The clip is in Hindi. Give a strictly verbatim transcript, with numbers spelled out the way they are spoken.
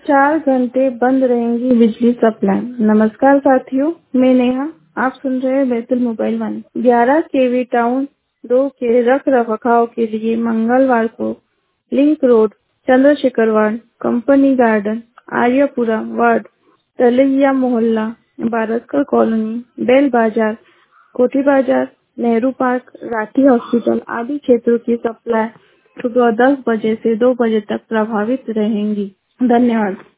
चार घंटे बंद रहेंगी बिजली सप्लाई। नमस्कार साथियों, मैं नेहा। आप सुन रहे हैं बैतुल मोबाइल वन। ग्यारह केवी टाउन दो के रख रखाव के लिए मंगलवार को link road, Chandrashekhar ward, company garden, Aryapura ward, Talaiya मोहल्ला, बारसकर कॉलोनी, बेल बाजार, कोठी बाजार, नेहरू पार्क, राठी हॉस्पिटल आदि क्षेत्रों की सप्लाई सुबह दस बजे से दो बजे तक प्रभावित रहेंगी। धन्यवाद।